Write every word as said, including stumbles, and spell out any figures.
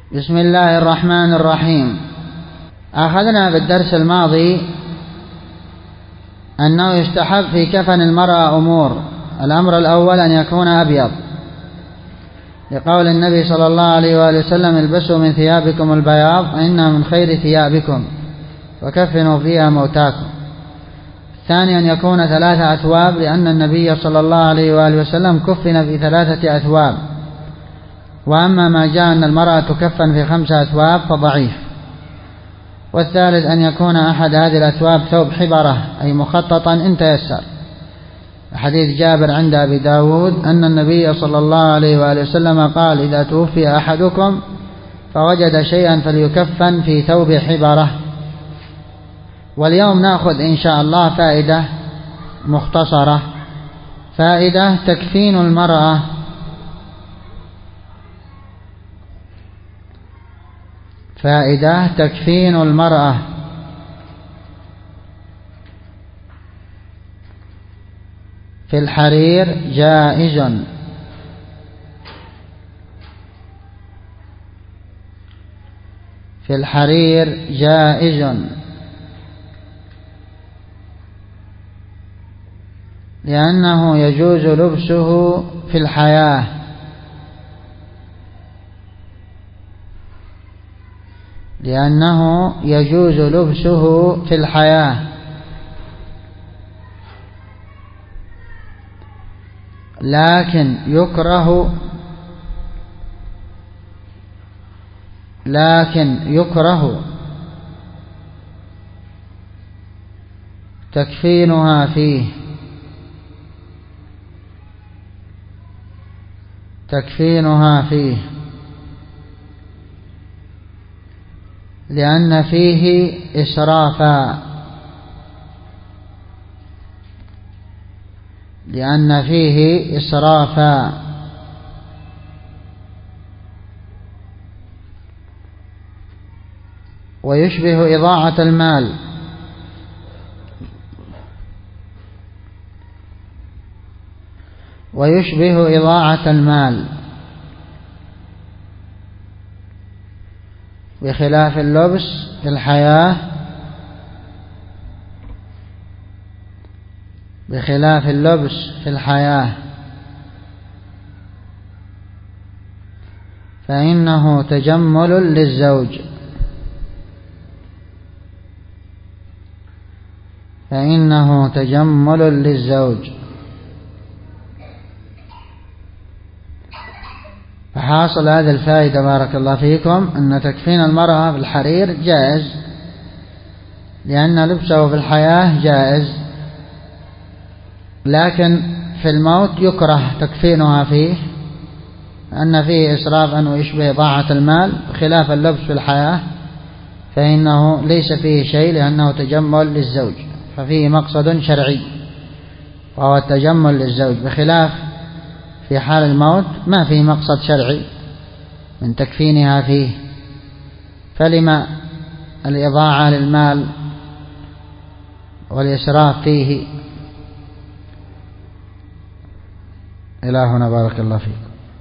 بسم الله الرحمن الرحيم. أخذنا بالدرس الماضي أنه يستحب في كفن المرأة أمور. الأمر الأول أن يكون أبيض، لقول النبي صلى الله عليه وآله وسلم: البسوا من ثيابكم البياض فإنها من خير ثيابكم وكفنوا فيها موتاكم. الثاني أن يكون ثلاثة أثواب، لأن النبي صلى الله عليه وآله وسلم كفن في ثلاثة أثواب، وأما ما جاء أن المرأة تكفن في خمسة أثواب فضعيف. والثالث أن يكون أحد هذه الأثواب ثوب حبرة، أي مخططا إن تيسر. حديث جابر عند أبي داود أن النبي صلى الله عليه وآله وسلم قال: إذا توفي أحدكم فوجد شيئا فليكفن في ثوب حبرة. واليوم نأخذ إن شاء الله فائدة مختصرة. فائدة: تكفين المرأة فائدة تكفين المرأة في الحرير جائز، في الحرير جائز لأنه يجوز لبسه في الحياة، لأنه يجوز لبسه في الحياة، لكن يكره لكن يكره تكفينها فيه تكفينها فيه لأن فيه إسرافا لأن فيه إسرافا ويشبه إضاعة المال، ويشبه إضاعة المال بخلاف اللبس في الحياة بخلاف اللبس في الحياة فإنه تجمل للزوج فإنه تجمل للزوج فحاصل هذه الفائدة بارك الله فيكم أن تكفين المرأة بالحرير جائز، لأن لبسه في الحياة جائز، لكن في الموت يكره تكفينها فيه، أن فيه إسرافا ويشبه إضاعة المال، بخلاف اللبس في الحياة فإنه ليس فيه شيء، لأنه تجمل للزوج، ففيه مقصد شرعي وهو التجمل للزوج، بخلاف في حال الموت ما فيه مقصد شرعي من تكفينها فيه، فلما الإضاعة للمال والإسراف فيه. إلى هنا بارك الله فيك.